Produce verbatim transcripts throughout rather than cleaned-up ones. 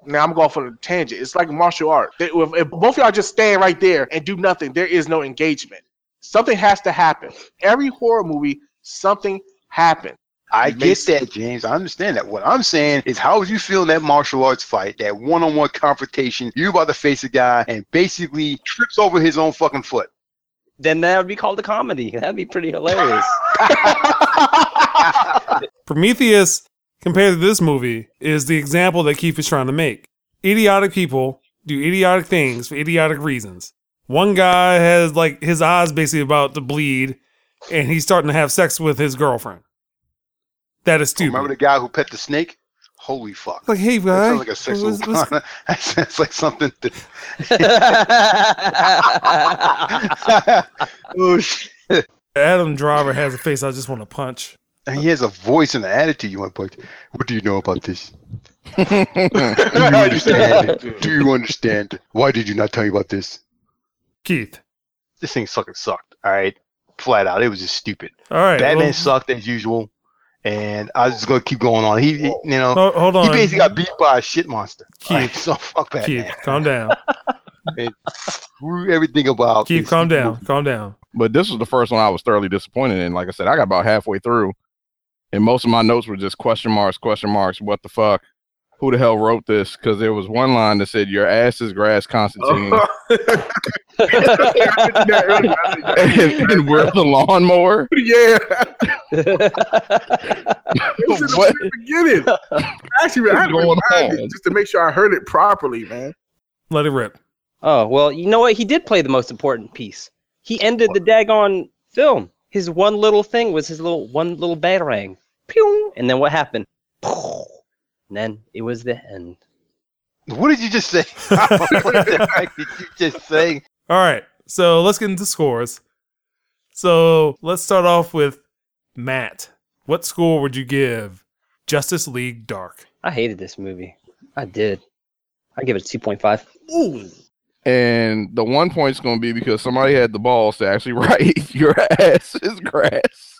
Now I'm going for a tangent. It's like martial art. They, if, if both of y'all just stand right there and do nothing, there is no engagement. Something has to happen. Every horror movie, something happens. I get that, James. I understand that. What I'm saying is, how would you feel in that martial arts fight, that one-on-one confrontation? You about to face a guy and basically trips over his own fucking foot. Then that would be called a comedy. That'd be pretty hilarious. Prometheus, compared to this movie, is the example that Keith is trying to make. Idiotic people do idiotic things for idiotic reasons. One guy has like his eyes basically about to bleed, and he's starting to have sex with his girlfriend. That is stupid. Remember the guy who pet the snake? Holy fuck. Like, hey, guy. That sounds like a sexual what's, what's... That sounds like something. To... oh, shit. Adam Driver has a face I just want to punch. And he has a voice and an attitude you want to punch. What do you know about this? do you understand? Do you understand? Why did you not tell me about this? Keith. This thing fucking sucked. All right. Flat out. It was just stupid. All right. Batman well... sucked as usual. And I was just gonna keep going on. He, he you know, oh, hold on. He basically got beat by a shit monster. Keith, right, so fuck that. Keith, man. calm down. Screw everything about. Keith, calm down, calm down. But this was the first one I was thoroughly disappointed in. Like I said, I got about halfway through, and most of my notes were just question marks, question marks. What the fuck? Who the hell wrote this? Because there was one line that said, "Your ass is grass, Constantine." Oh. and, and we're the lawnmower. Yeah. What? Beginning. Actually, I had to rewind it just to make sure I heard it properly, man. Let it rip. Oh, well, you know what? He did play the most important piece. He ended the daggone film. His one little thing was his little one little batarang. Pew! And then what happened? And then it was the end. What did you just say? What the heck did you just say? All right, so let's get into scores. So let's start off with Matt. What score would you give Justice League Dark? I hated this movie. I did. I give it a two point five. Ooh. And the one point's going to be because somebody had the balls to actually write your ass is grass.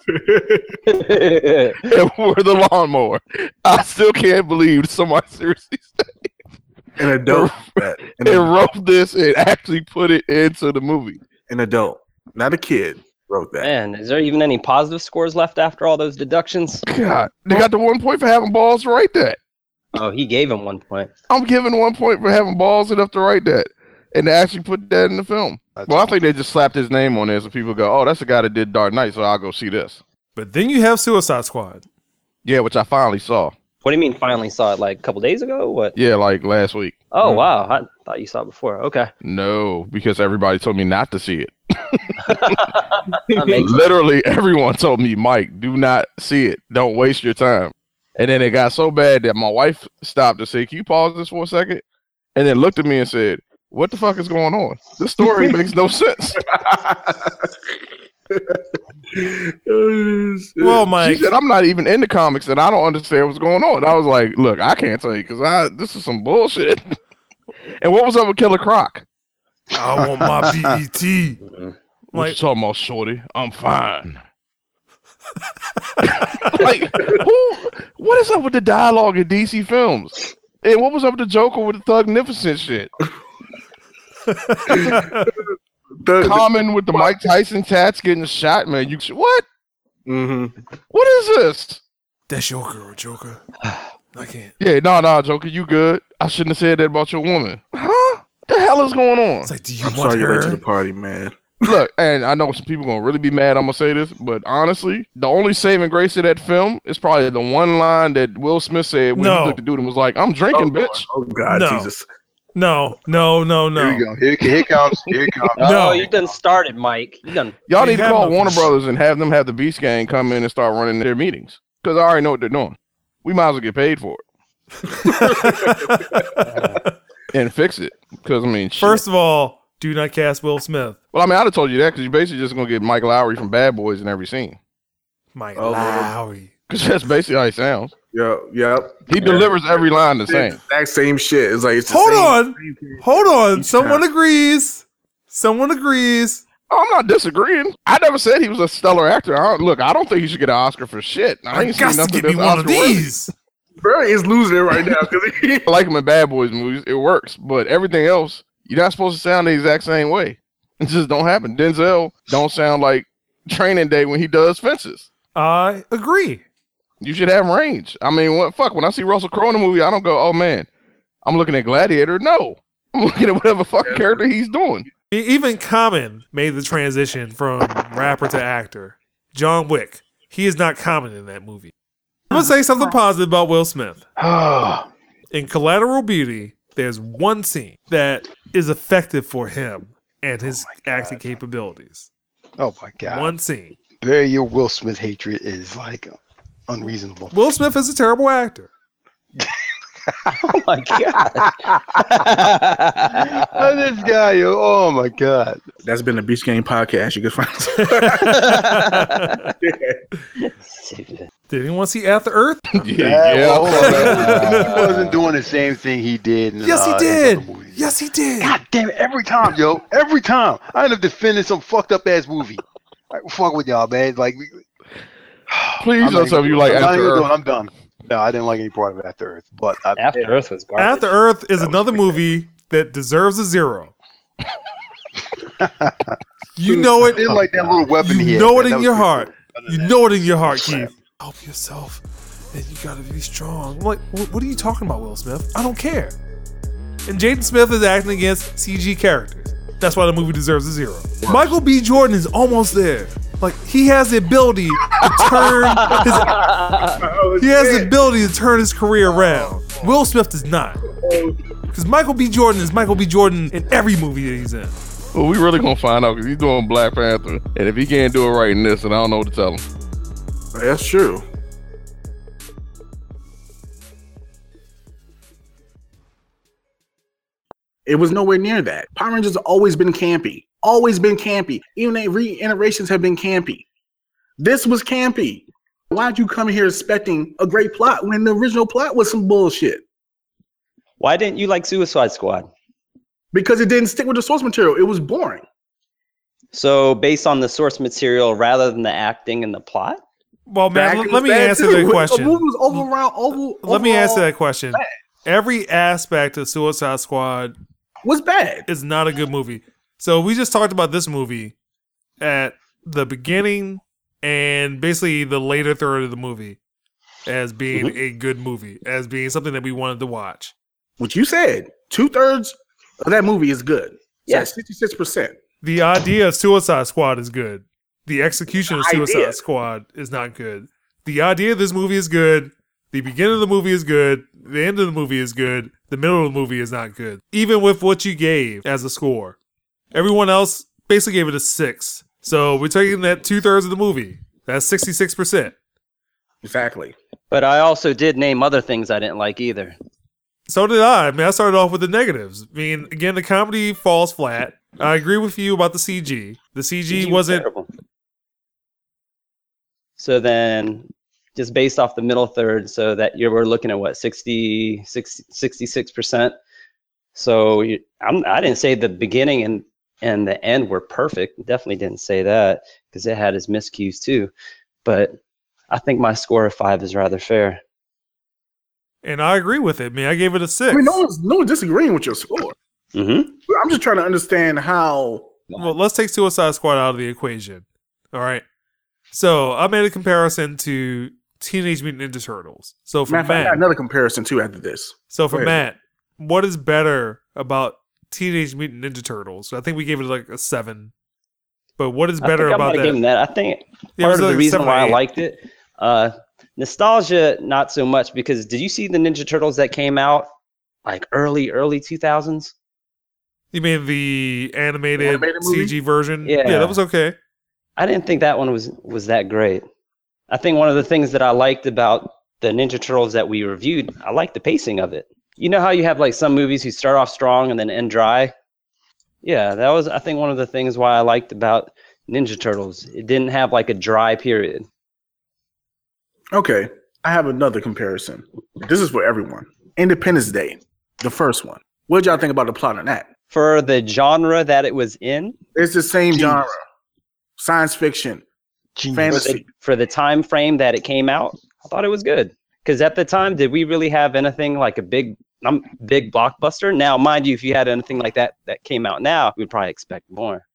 And we're the lawnmower. I still can't believe somebody seriously said an adult and, and wrote this and actually put it into the movie. An adult, not a kid, wrote that. Man, is there even any positive scores left after all those deductions? God, they got the one point for having balls to write that. Oh, he gave him one point. I'm giving one point for having balls enough to write that and to actually put that in the film. That's well, I think they just slapped his name on there so people go, oh, that's the guy that did Dark Knight, so I'll go see this. But then you have Suicide Squad. Yeah, which I finally saw. What do you mean finally saw it? Like a couple days ago? What? Yeah, like last week. Oh, mm-hmm. Wow. I thought you saw it before. Okay. No, because everybody told me not to see it. Literally everyone told me, Mike, do not see it. Don't waste your time. And then it got so bad that my wife stopped to say, can you pause this for a second? And then looked at me and said, what the fuck is going on? This story makes no sense. Well, Mike, she said, I'm not even in the comics and I don't understand what's going on. I was like, look, I can't tell you because I this is some bullshit. And what was up with Killer Croc? I want my B E T. What like, you talking about, shorty? I'm fine. Like, who? What is up with the dialogue in D C films? And what was up with the Joker with the Thugnificent shit? The, Common with the Mike Tyson tats getting shot, man. You what? Mm-hmm. What is this? That's your girl, Joker. I can't. Yeah, no, no, Joker, you good? I shouldn't have said that about your woman. Huh? What the hell is going on? It's like, do you I'm want sorry her? You're late to the party, man. Look, and I know some people gonna really be mad. I'm gonna say this, but honestly, the only saving grace of that film is probably the one line that Will Smith said when no. he looked at the dude and was like, "I'm drinking, oh, bitch." Oh God, no. Jesus. No, no, no, no. Here we go. Here, here it comes. Here it comes. No, oh, you done started, Mike. You done. Y'all need to call no Warner fish. Brothers and have them have the Beast Gang come in and start running their meetings because I already know what they're doing. We might as well get paid for it and fix it because I mean, shit. First of all, do not cast Will Smith. Well, I mean, I'd have told you that because you're basically just gonna get Mike Lowry from Bad Boys in every scene. Mike oh, Lowry. Because that's basically how he sounds. Yep, yep. He yeah. delivers every line the same. Exact same shit. It's like it's the hold same, on, same hold on. Someone time. agrees. Someone agrees. Oh, I'm not disagreeing. I never said he was a stellar actor. I don't, look, I don't think he should get an Oscar for shit. I, I ain't got seen to nothing give me that's one of Oscar-worthy. these. Barry is losing it right now because he. I like him in Bad Boys movies. It works, but everything else, you're not supposed to sound the exact same way. It just don't happen. Denzel don't sound like Training Day when he does Fences. I agree. You should have range. I mean, what fuck? When I see Russell Crowe in a movie, I don't go, "Oh man, I'm looking at Gladiator." No, I'm looking at whatever fucking character he's doing. Even Common made the transition from rapper to actor. John Wick. He is not Common in that movie. I'm gonna say something positive about Will Smith. In Collateral Beauty, there's one scene that is effective for him and his oh acting capabilities. Oh my god! One scene. Barry, your Will Smith hatred is like unreasonable. Will Smith is a terrible actor. Oh my god! Oh, this guy, yo! Oh my god! That's been the Beach Game podcast. You can find us. Did anyone see After Earth? yeah, yeah. Well, he wasn't doing the same thing he did. In, yes, he uh, did. Yes, he did. God damn it! Every time, yo, every time I end up defending some fucked up ass movie. Like, fuck with y'all, man. Like, please don't tell me you like I'm After Earth. doing, I'm done. No, I didn't like any part of After Earth. But I, After yeah. Earth was garbage. After Earth is another movie that deserves a zero. You know it. I didn't like that little weapon You he had, know man. it That in was your pretty heart. cool. You know it in your heart, Keith. Help yourself, and you gotta be strong. I'm like, what are you talking about, Will Smith? I don't care. And Jaden Smith is acting against C G characters. That's why the movie deserves a zero. Michael B. Jordan is almost there. Like, he has the ability to turn his, he has the ability to turn his career around. Will Smith does not. Because Michael B. Jordan is Michael B. Jordan in every movie that he's in. Well, we really gonna find out because he's doing Black Panther, and if he can't do it right in this, then I don't know what to tell him. That's true. It was nowhere near that. Power Rangers have always been campy. Always been campy. Even their reiterations have been campy. This was campy. Why'd you come here expecting a great plot when the original plot was some bullshit? Why didn't you like Suicide Squad? Because it didn't stick with the source material. It was boring. So based on the source material rather than the acting and the plot? Well, man, Acting let was me bad answer too. that question. The movie was over around over. Let me overall answer that question. bad. Every aspect of Suicide Squad Was bad. is not a good movie. So we just talked about this movie at the beginning and basically the later third of the movie as being Mm-hmm. a good movie, as being something that we wanted to watch. What you said. Two thirds of that movie is good. Yeah. sixty-six percent. The idea of Suicide Squad is good. The execution of The Suicide idea. Squad is not good. The idea of this movie is good. The beginning of the movie is good. The end of the movie is good. The middle of the movie is not good. Even with what you gave as a score. Everyone else basically gave it a six. So we're taking that two thirds of the movie. That's sixty-six percent. Exactly. But I also did name other things I didn't like either. So did I. I mean, I started off with the negatives. I mean, again, the comedy falls flat. I agree with you about the C G. The C G, C G was wasn't. terrible. So then, just based off the middle third, so that you were looking at what, sixty, sixty, sixty-six percent. So you, I'm, I didn't say the beginning and, and the end were perfect. Definitely didn't say that because it had its miscues too. But I think my score of five is rather fair. And I agree with it. I mean, I gave it a six. I mean, no one's no one's disagreeing with your score. Mm-hmm. I'm just trying to understand how. Well, let's take Suicide Squad out of the equation. All right. So I made a comparison to Teenage Mutant Ninja Turtles. So for Matter of fact, I got Matt, another comparison too after this. so for Go ahead. Matt, what is better about Teenage Mutant Ninja Turtles? I think we gave it like a seven. But what is better I think about I might that? have given that. I think Yeah, it part was of the like reason seven or why I eight. liked it, uh, nostalgia, not so much, because did you see the Ninja Turtles that came out like early, early two thousands? You mean the animated, The animated movie? C G version? Yeah. yeah, that was okay. I didn't think that one was was that great. I think one of the things that I liked about the Ninja Turtles that we reviewed, I liked the pacing of it. You know how you have like some movies who start off strong and then end dry? Yeah, that was, I think, one of the things why I liked about Ninja Turtles. It didn't have like a dry period. Okay, I have another comparison. This is for everyone. Independence Day, the first one. What did y'all think about the plot on that? For the genre that it was in, It's the same Genius. genre, science fiction, Genius. for fantasy. the, for the time frame that it came out, I thought it was good. Because at the time, did we really have anything like a big, um, big blockbuster? Now, mind you, if you had anything like that that came out now, we'd probably expect more.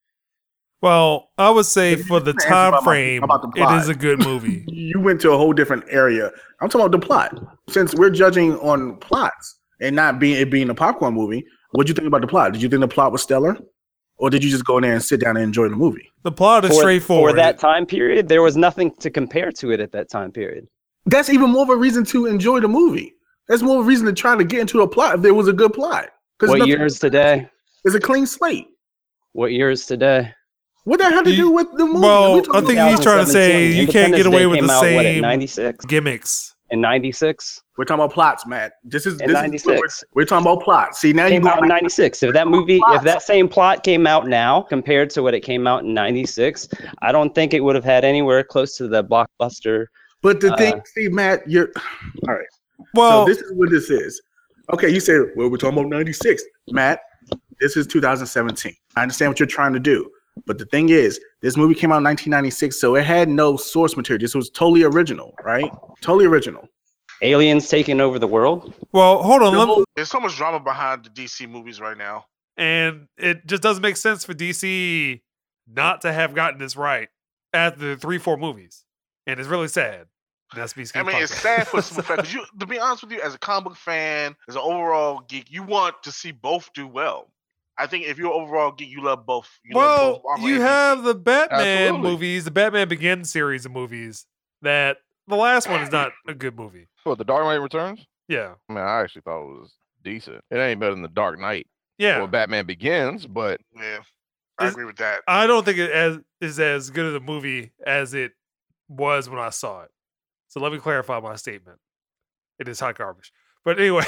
Well, I would say for the Answer time about my- frame, about the it plot. is a good movie. You went to a whole different area. I'm talking about the plot. Since we're judging on plots and not being it being a popcorn movie, what did you think about the plot? Did you think the plot was stellar? Or did you just go in there and sit down and enjoy the movie? The plot is For, straightforward. for that time period, there was nothing to compare to it at that time period. That's even more of a reason to enjoy the movie. That's more of a reason to try to get into a plot if there was a good plot. What year is today? It's a clean slate. What year is today? What that had to You- do with the movie? well, We talking I think about- he's trying to say twenty seventeen. you can't get Independence away Day with came the out, what, same in ninety-six? gimmicks. In ninety-six? We're talking about plots, Matt. This is In this ninety-six. Is, we're, we're talking about plots. See, now you Came go out in back- ninety-six. If that movie, if that same plot came out now compared to what it came out in ninety-six, I don't think it would have had anywhere close to the blockbuster. But the Uh, thing, see, Matt, you're all right. Well, so this is what this is. Okay, you say, well, we're talking about ninety-six. Matt, this is two thousand seventeen. I understand what you're trying to do. But the thing is, this movie came out in nineteen ninety-six, so it had no source material. This was totally original, right? Totally original. Aliens taking over the world? well, hold on. The Let, whole- There's so much drama behind the D C movies right now. and it just doesn't make sense for D C not to have gotten this right after three, four movies, and it's really sad. That's me. I mean, it's sad for some fact because you, to be honest with you, as a comic book fan, as an overall geek, you want to see both do well. I think if you're an overall geek, you love both. You love Well, both Marvel you and have D C. the Batman Absolutely. movies, the Batman Begins series of movies. That the last one is not a good movie. What, The Dark Knight Returns? Yeah, I mean, I actually thought it was decent. It ain't better than The Dark Knight yeah. or Batman Begins, but Yeah, I Is- agree with that. I don't think it as is as good of a movie as it was when I saw it. So let me clarify my statement. It is hot garbage. But anyway,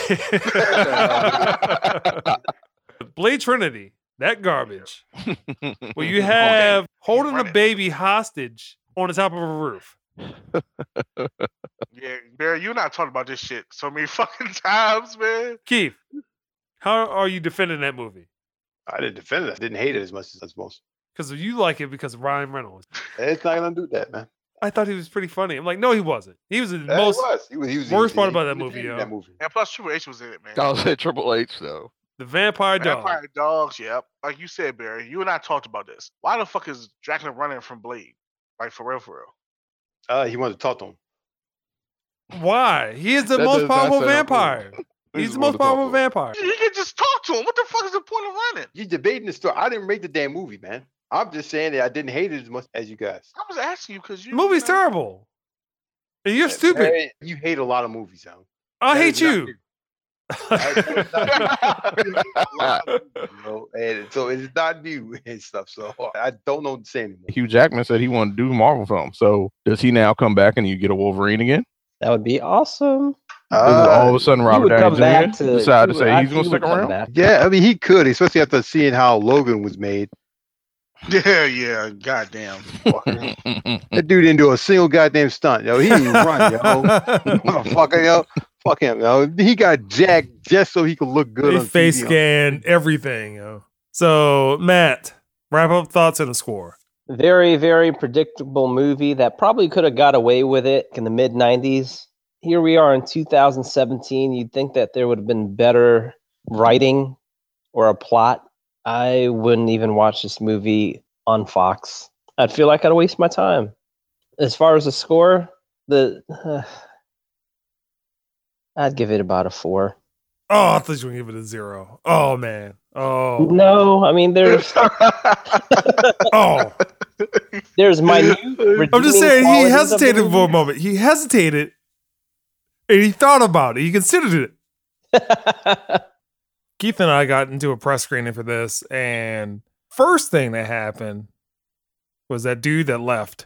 Blade Trinity, that garbage. Where you have holding a Run it. baby hostage on the top of a roof. Yeah, Barry, you and I talked about this shit so many fucking times, man. Keith, how are you defending that movie? I didn't defend it. I didn't hate it as much as, as most. Because you like it because of Ryan Reynolds. It's not gonna do that, man. I thought he was pretty funny. I'm like, no, he wasn't. He was the Yeah, most he was. He was, he was, he worst was- part he- about that he was movie, in yo. That movie. And plus, Triple H was in it, man. I was at Triple H though. the vampire dog. Vampire Dogs, yep. Like you said, Barry, you and I talked about this. Why the fuck is Dracula running from Blade? Like, for real, for real. Uh, he wanted to talk to him. Why? He is the That most does not powerful sound cool. vampire. He He's just the wanted most to talk powerful to him. vampire. You can just talk to him. What the fuck is the point of running? You're debating the story. I didn't rate the damn movie, man. I'm just saying that I didn't hate it as much as you guys. I was asking you because you. The movie's you know, terrible. And you're stupid. Hey, you hate a lot of movies, Alan. I That hate is not you. you. You know, and so it's not new and stuff. So I don't know what to say anymore. Hugh Jackman said he wanted to do Marvel films. So does he now come back and you get a Wolverine again? That would be awesome. Does all of a sudden He Robert would Downey come back Junior to decide to he say would- he's he going to would stick come around? back. Yeah, I mean he could, especially after seeing how Logan was made. Yeah, yeah. Goddamn. That dude didn't do a single goddamn stunt, yo. He didn't run, yo. Motherfucker, yo. Fuck him, yo. He got jacked just so he could look good They on face T V. scan everything. Yo. So, Matt, wrap up thoughts and a score. Very, very predictable movie that probably could have got away with it in the mid nineties. Here we are in two thousand seventeen. You'd think that there would have been better writing or a plot. I wouldn't even watch this movie on Fox. I'd feel like I'd waste my time. As far as the score, the uh, I'd give it about a four. Oh, I thought you were going to give it a zero. Oh, man. Oh. No, I mean there's Oh. there's minute. I'm just saying, he redeeming qualities of the hesitated for a movie. moment. He hesitated and he thought about it. He considered it. Keith and I got into a press screening for this, and first thing that happened was that dude that left.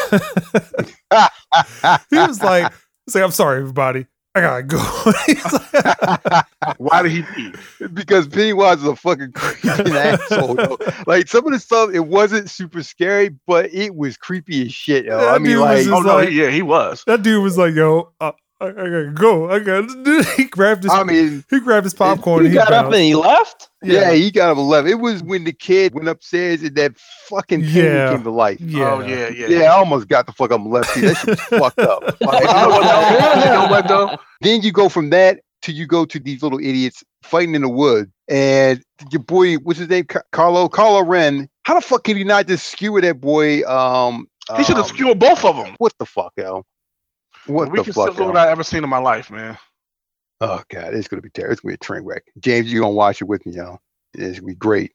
He was like, "Say, I'm sorry, everybody. I gotta go." He's like, Why did he leave? Because Pennywise is a fucking creepy asshole. Yo. Like some of the stuff, it wasn't super scary, but it was creepy as shit. Yo. I That mean, dude was like, just Oh no, like- he, yeah, he was. that dude was like, "Yo, uh, I, I gotta go. I got. He grabbed his. I mean, he grabbed his popcorn. He and he got up bounced. and he left. yeah, he got up eleven. It was when the kid went upstairs and that fucking penguin Yeah. came to life. Yeah. Oh yeah, yeah. Yeah, I almost got the fuck up and left. See, that shit was fucked up. Like, You know what though? You know what though? then you go from that to you go to these little idiots fighting in the wood, and your boy, what's his name, Ca- Carlo, Carlo Ren. How the fuck can he not just skewer that boy? Um, He should have um, skewered both of them. What the fuck, yo? What We the can fuck, still yo? what I ever seen in my life, man. Oh god, it's gonna be terrible. It's gonna be a train wreck. James, you gonna watch it with me, yo? It's gonna be great.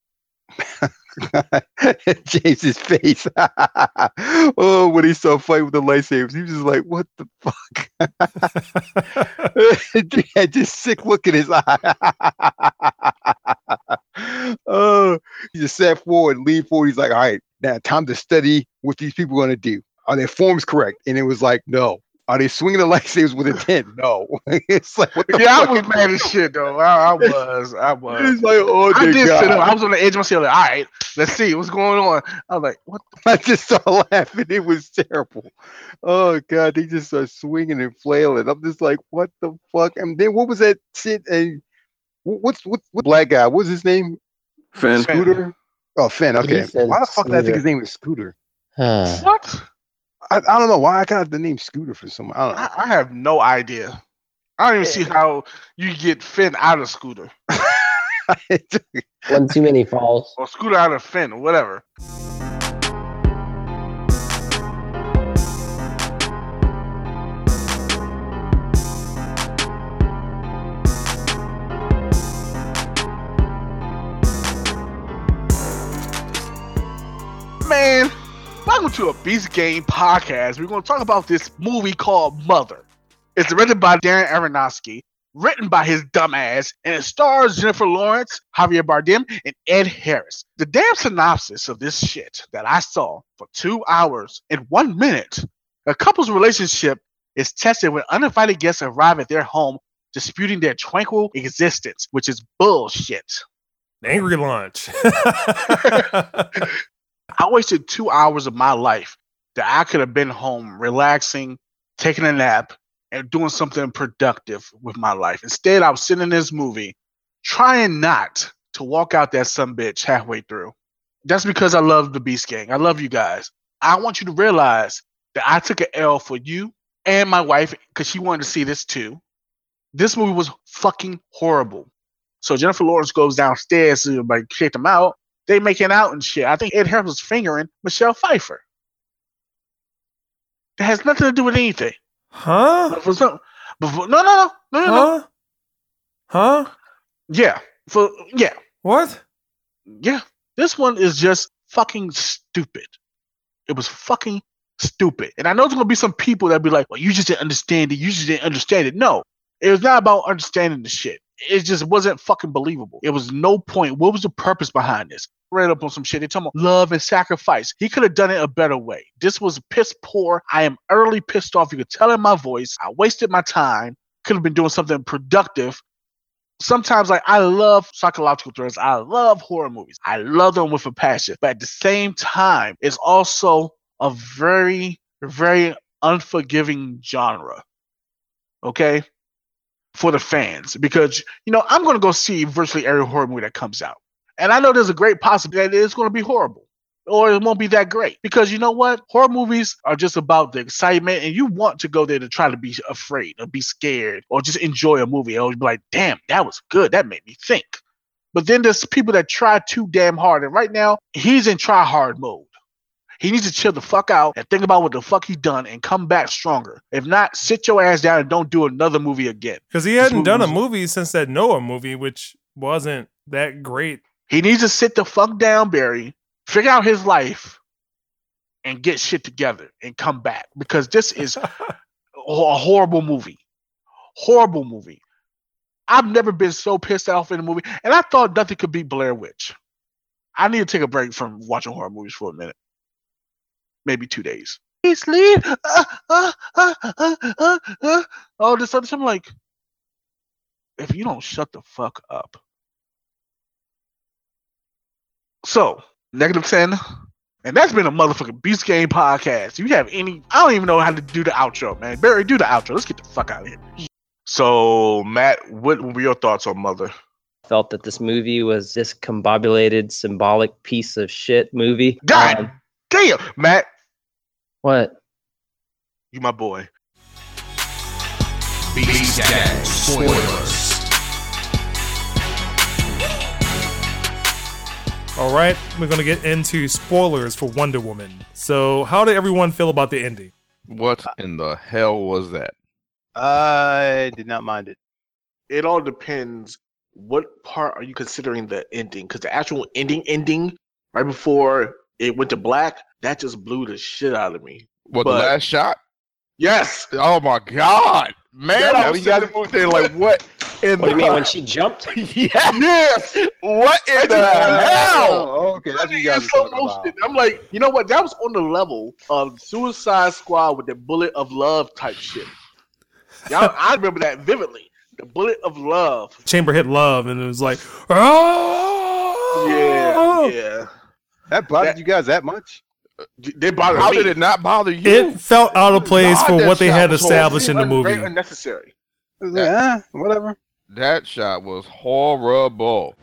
James's face. Oh, when he saw fight with the lightsabers, he was just like, "What the fuck?" He had this sick look in his eye. Oh, he just sat forward, leaned forward. He's like, "All right, now time to study what these people are gonna do. Are their forms correct?" And it was like, "No." Are they swinging the lightsabers with intent? No. It's like, what the Yeah, I fuck? was mad as shit though. I, I was, I was. It's like, oh, I dear did God. sit up. I was on the edge of my seat. Like, all right, let's see what's going on. I was like, what? I just started laughing. It was terrible. Oh God, they just started swinging and flailing. I'm just like, what the fuck? And then what was that shit? And wh- what's what what black guy? What's his name? Finn. Finn. Scooter. Oh, Finn. Okay. He said Why the fuck did I think Scooter. his name was Scooter? Huh. What? I, I don't know why I got the name Scooter for some. I don't know. I, I have no idea. I don't even see how you get Finn out of Scooter One too many falls. or Scooter out of Finn or whatever. Man, welcome to a Beast Game podcast. We're going to talk about this movie called Mother. It's directed by Darren Aronofsky, written by his dumb ass, and it stars Jennifer Lawrence, Javier Bardem, and Ed Harris. The damn synopsis of this shit that I saw for two hours and one minute. A couple's relationship is tested when uninvited guests arrive at their home, disputing their tranquil existence, which is bullshit. Angry lunch. I wasted two hours of my life that I could have been home relaxing, taking a nap, and doing something productive with my life. Instead, I was sitting in this movie trying not to walk out that sumbitch halfway through. That's because I love the Beast Gang. I love you guys. I want you to realize that I took an L for you and my wife because she wanted to see this too. This movie was fucking horrible. So Jennifer Lawrence goes downstairs to like kick them out. They making out and shit. I think Ed Harris was fingering Michelle Pfeiffer. It has nothing to do with anything. Huh? But for some, but for, no, no, no, no, no, no. Huh? Huh? Yeah, for yeah, What? yeah. This one is just fucking stupid. It was fucking stupid. And I know there's gonna be some people that be like, "Well, you just didn't understand it. You just didn't understand it." No, it was not about understanding the shit. It just wasn't fucking believable. It was no point. What was the purpose behind this? Read up on some shit. They talking about love and sacrifice. He could have done it a better way. This was piss poor. I am utterly pissed off. You could tell in my voice. I wasted my time. Could have been doing something productive. Sometimes, like, I love psychological thrillers. I love horror movies. I love them with a passion. But at the same time, it's also a very, very unforgiving genre. Okay? For the fans. Because, you know, I'm going to go see virtually every horror movie that comes out. And I know there's a great possibility that it's going to be horrible. Or it won't be that great. Because you know what? Horror movies are just about the excitement, and you want to go there to try to be afraid or be scared or just enjoy a movie. Or be like, damn, that was good. That made me think. But then there's people that try too damn hard. And right now, he's in try hard mode. He needs to chill the fuck out and think about what the fuck he done and come back stronger. If not, sit your ass down and don't do another movie again. Because he This hadn't movie done a was- movie since that Noah movie, which wasn't that great. He needs to sit the fuck down, Barry, figure out his life, and get shit together and come back. Because this is a horrible movie. Horrible movie. I've never been so pissed off in a movie. And I thought nothing could beat Blair Witch. I need to take a break from watching horror movies for a minute. Maybe two days. Please leave. Uh, uh, uh, uh, uh, uh. All this other stuff. I'm like, if you don't shut the fuck up. So, negative ten And that's been a motherfucking Beast Game podcast. You have any? I don't even know how to do the outro, man. Barry, do the outro. Let's get the fuck out of here. So, Matt, what were your thoughts on Mother? Felt that this movie was discombobulated, symbolic piece of shit movie. God Um, damn, Matt, what? you my boy. Beast Gang spoilers. All right, we're going to get into spoilers for Wonder Woman. So, how did everyone feel about the ending? What in the hell was that? I did not mind it. It all depends. What part are you considering the ending? Because the actual ending, ending right before it went to black, that just blew the shit out of me. What, But- the last shot? Yes. Oh my god, man! Yeah, I we was got- sitting moved there like, what in What do you the mean when she jumped? yes? What in the hell? Oh, okay, that's what you guys It's are slow talking about. motion. I'm like, you know what? That was on the level of Suicide Squad with the bullet of love type shit. Y'all, I remember that vividly. The bullet of love. Chamber hit love, and it was like, oh! Yeah, yeah. That bothered That- you guys that much? They bothered How me. did it not bother you? It felt out of place God, for that what they shot had was established in the Un- Very movie. unnecessary. I was like, eh, whatever. That shot was horrible.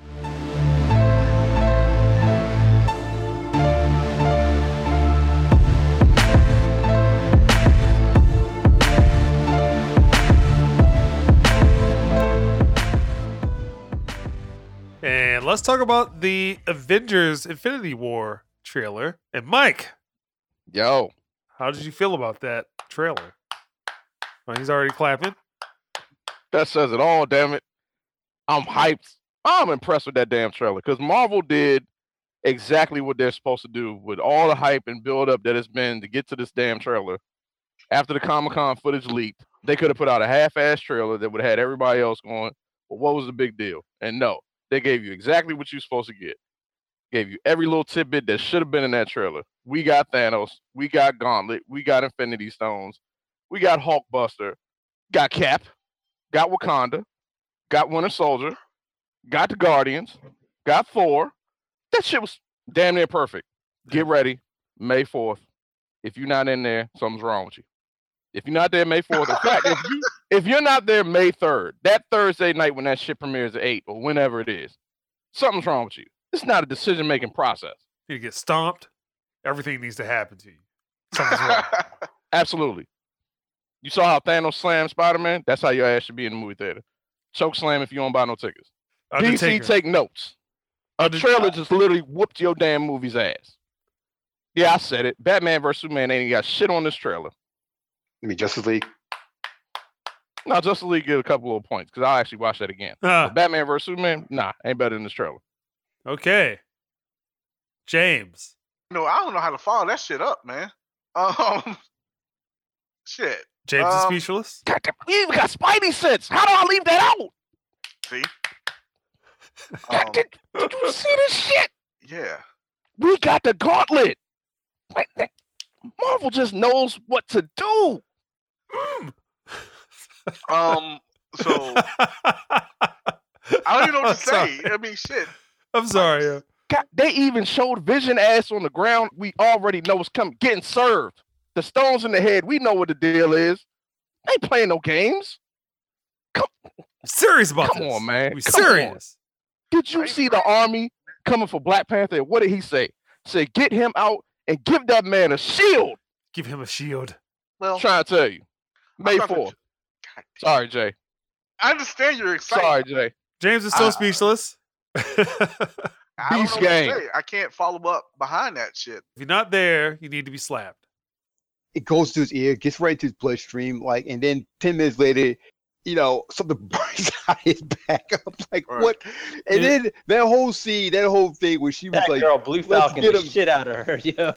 And let's talk about the Avengers Infinity War trailer. And Mike, Yo, how did you feel about that trailer? Oh, he's already clapping. that says it all. Damn it, I'm hyped. I'm impressed with that damn trailer because Marvel did exactly what they're supposed to do with all the hype and build up that it's been to get to this damn trailer. After the Comic-Con footage leaked, they could have put out a half-ass trailer that would have had everybody else going, well, what was the big deal? And no, they gave you exactly what you're supposed to get. Gave you every little tidbit that should have been in that trailer. We got Thanos. We got Gauntlet. We got Infinity Stones. We got Hulkbuster. Got Cap. Got Wakanda. Got Winter Soldier. Got the Guardians. Got Thor. That shit was damn near perfect. Get ready. May fourth. If you're not in there, something's wrong with you. If you're not there May fourth, in fact, if, you, if you're not there May third, that Thursday night when that shit premieres at eight or whenever it is, something's wrong with you. It's not a decision-making process. You get stomped. Everything needs to happen to you. Something's wrong. Absolutely. You saw how Thanos slammed Spider-Man? That's how your ass should be in the movie theater. Choke slam if you don't buy no tickets. D C, Undertaker. take notes. A Under- trailer just literally whooped your damn movie's ass. Yeah, I said it. Batman versus Superman ain't got shit on this trailer. I mean, Justice League. Now, Justice League get a couple of points because I'll actually watch that again. Ah, But Batman versus Superman, nah, ain't better than this trailer. okay. James. No, I don't know how to follow that shit up, man. Um, shit. James is Um, speechless. God damn, you even got Spidey sense. How do I leave that out? See, God, um, did, did you see this shit? yeah. We got the gauntlet. Like, that- Marvel just knows what to do. Um, so I don't even know what to I'm say. sorry. I mean, shit. I'm sorry. uh, God, they even showed Vision ass on the ground. We already know what's coming, getting served. The stones in the head. We know what the deal is. They ain't playing no games. I'm serious about Come this. on, man. We Come serious. Did you see the army coming for Black Panther? And what did he say? Say, get him out and give that man a shield. Give him a shield. Well, Trying to tell you. May thought that- fourth. God damn. Sorry, Jay. I understand you're excited. Sorry, Jay. James is still Uh, speechless. I don't Beast know what to gang. say. I can't follow up behind that shit. If you're not there, you need to be slapped. It goes to his ear, gets right to his bloodstream, like, and then ten minutes later, you know, something burns out his back. I'm like, Right. what? And Yeah. then that whole scene, that whole thing where she was That like, girl, Blue let's Falcon, get the him. shit out of her, yo.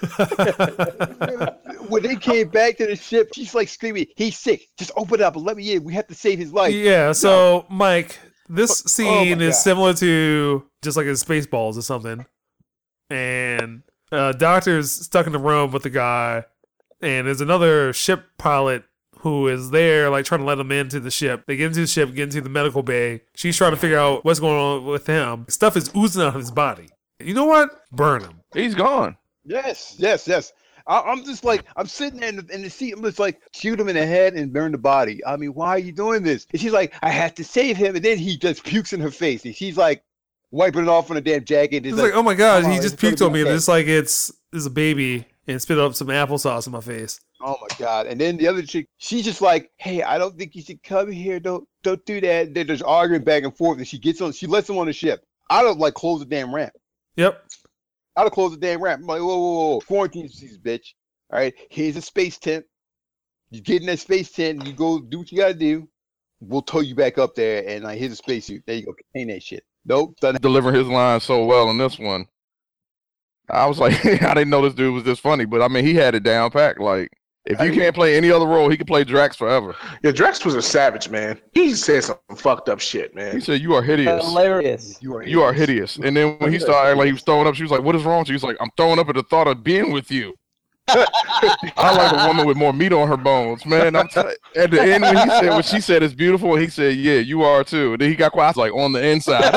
when they came back to the ship, she's like screaming, "He's sick! Just open it up and let me in. We have to save his life." Yeah, so Mike, this Oh scene my is God. similar to just like in Spaceballs or something. And uh doctor's stuck in the room with the guy, and there's another ship pilot who is there like trying to let him into the ship. They get into the ship, get into the medical bay. She's trying to figure out what's going on with him. Stuff is oozing out of his body. You know what? Burn him. He's gone. Yes, yes, yes. I, I'm just like, I'm sitting there in the, in the seat. I'm just like, shoot him in the head and burn the body. I mean, why are you doing this? And she's like, I have to save him. And then he just pukes in her face. And she's like, wiping it off on a damn jacket. It's like, like, oh my god, he just puked on me. Okay. It's like it's it's a baby and spit up some applesauce in my face. Oh my god! And then the other chick, she's just like, "Hey, I don't think you should come here. Don't don't do that." They're just arguing back and forth, and she gets on. She lets him on the ship. I don't like close the damn ramp. Yep. I'd have closed the damn ramp. I'm like, whoa, whoa, whoa, quarantine disease, bitch. All right, here's a space tent. You get in that space tent, and you go do what you gotta do. We'll tow you back up there, and like, here's a spacesuit. There you go, contain that shit. Nope, doesn't. Delivering his line so well in this one. I was like, I didn't know this dude was this funny, but I mean, he had it down packed. Like, if you can't play any other role, he can play Drax forever. Yeah, Drax was a savage, man. He said some fucked up shit, man. He said, "You are hideous. Hilarious. You are, You are hideous." And then when he started acting like he was throwing up, she was like, "What is wrong with you?" He's like, "I'm throwing up at the thought of being with you." I like a woman with more meat on her bones, man. I'm t- at the end when he said what she said is beautiful, he said, "Yeah, you are too." And then he got quiet, I was like on the inside.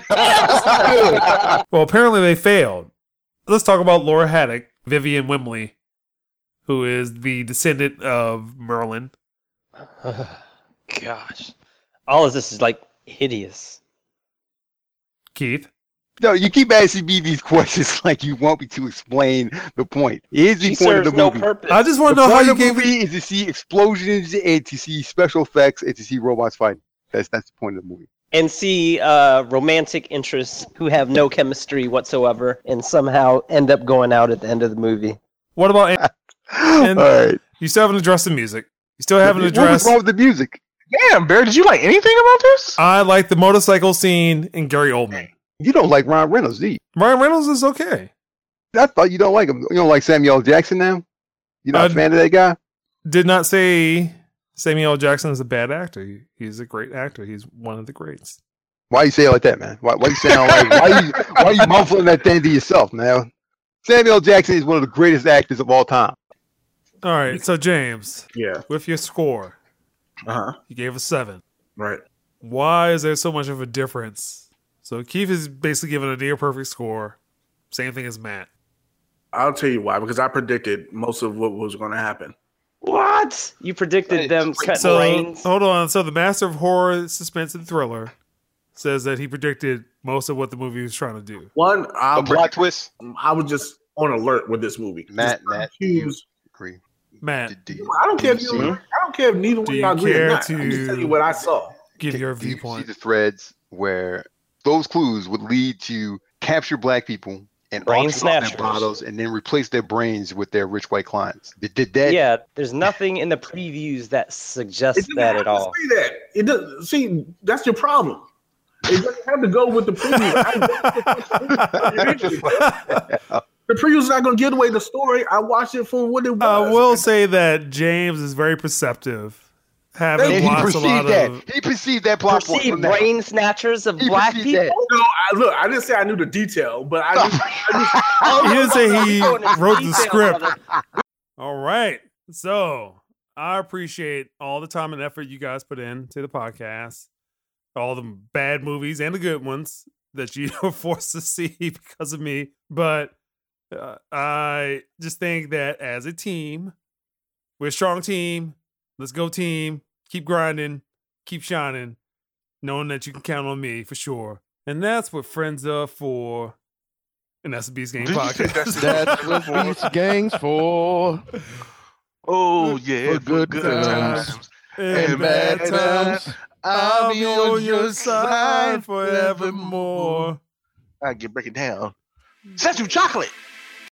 Well, apparently they failed. Let's talk about Laura Haddock, Vivian Wembley, who is the descendant of Merlin. Gosh. All of this is like hideous. Keith? No, you keep asking me these questions like you want me to explain the point. Here's the She point of serves the no movie. purpose. I just want The to know how point you of the gave movie me. is to see explosions and to see special effects and to see robots fighting. That's that's the point of the movie. And see uh, romantic interests who have no chemistry whatsoever and somehow end up going out at the end of the movie. What about. And All right. you still haven't addressed the music. You still haven't What was addressed. wrong with the music? Damn, Bear, did you like anything about this? I like the motorcycle scene in Gary Oldman. You don't like Ryan Reynolds, do you? Ryan Reynolds is okay. I thought you don't like him. You don't like Samuel L. Jackson now? You're not Uh, a fan of that guy? Did not say Samuel L. Jackson is a bad actor. He, he's a great actor. He's one of the greats. Why you say it like that, man? Why, why you saying like why you why you muffling that thing to yourself, man? Samuel L. Jackson is one of the greatest actors of all time. All right, so James, Yeah. with your score, Uh huh. you gave a seven. Right. Why is there so much of a difference? So Keith is basically given a near perfect score. Same thing as Matt. I'll tell you why. Because I predicted most of what was going to happen. What? You predicted them cutting So reins? hold on. So the master of horror, suspense, and thriller says that he predicted most of what the movie was trying to do. One, I, A plot twist. I was just on alert with this movie. Matt, Just Matt, confused. Agree. Matt, Did- did- I don't care if did you. see- I don't care if neither one Do of you y'all agree or care not. I'm just to- telling you what I saw. give your Do you viewpoint. see the threads where those clues would lead to capture black people and Brain auction off their snatchers. bottles and then replace their brains with their rich white clients? Did, did that? Yeah, there's nothing in the previews that suggests It doesn't that have at to all. say that. It does. See, that's your problem. It doesn't have to go with the preview. I, the preview's not going to give away the story. I watched it for what it was. I will say that James is very perceptive. Having And he watched a lot perceived that. of. He perceived that plot point Perceived from that. brain snatchers of He black perceived people? that. No, I, look, I didn't say I knew the detail, but I, knew, I He didn't say he Going into wrote the detail, script. brother. All right. So I appreciate all the time and effort you guys put into the podcast, all the bad movies and the good ones that you were forced to see because of me. But uh, I just think that as a team, we're a strong team. Let's go, team. Keep grinding. Keep shining. Knowing that you can count on me for sure. And that's what friends are for. And that's the Beast Game Did you say Podcast. That's what these gangs for. Oh, yeah, For good times. In bad times, I'll be on your side forevermore. I get break it down. Statue chocolate.